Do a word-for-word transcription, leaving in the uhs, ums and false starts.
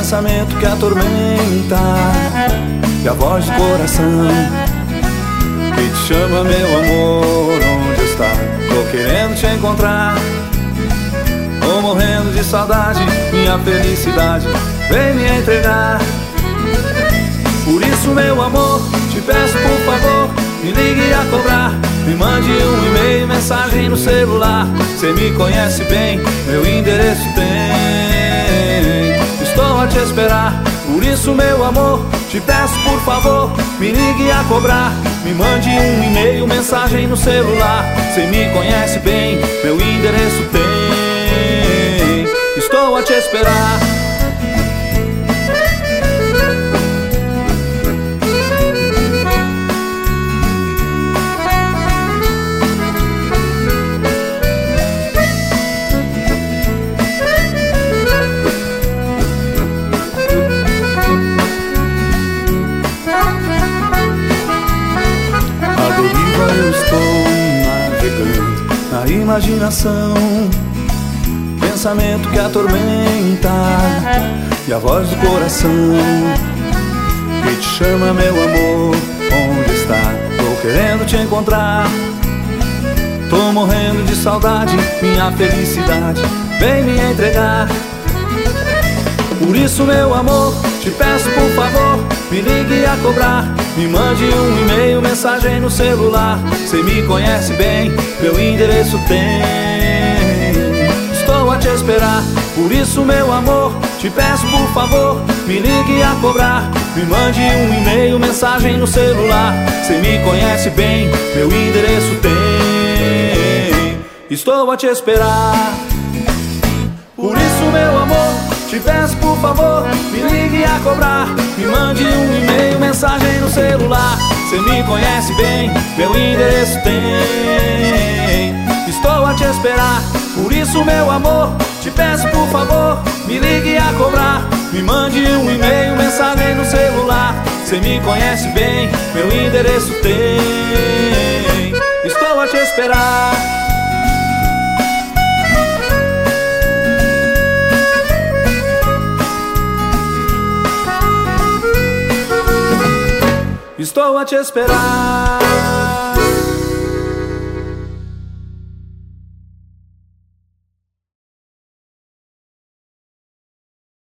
pensamento que atormenta e a voz do coração que te chama, meu amor, onde está? Tô querendo te encontrar, tô morrendo de saudade, minha felicidade vem me entregar. Por isso, meu amor, te peço por favor, me ligue a cobrar, me mande um e-mail, mensagem no celular. Cê me conhece bem, meu endereço tem, estou a te esperar. Por isso, meu amor, te peço por favor, me ligue a cobrar, me mande um e-mail, mensagem no celular. Cê me conhece bem, meu endereço tem, estou a te esperar. Eu estou navegando na imaginação, pensamento que atormenta e a voz do coração que te chama, meu amor, onde está? Tô querendo te encontrar, tô morrendo de saudade, minha felicidade vem me entregar. Por isso, meu amor, te peço por favor, me ligue a cobrar, me mande um e-mail, mensagem no celular. Cê me conhece bem, meu endereço tem, estou a te esperar. Por isso, meu amor, te peço por favor, me ligue a cobrar, me mande um e-mail, mensagem no celular. Cê me conhece bem, meu endereço tem, estou a te esperar. Por isso, meu amor, te peço por favor, me ligue a cobrar, me mande um e-mail, mensagem no celular. Cê me conhece bem, meu endereço tem, estou a te esperar. Por isso, meu amor, te peço por favor, me ligue a cobrar, me mande um e-mail, mensagem no celular. Cê me conhece bem, meu endereço tem, estou a te esperar. Estou a te esperar.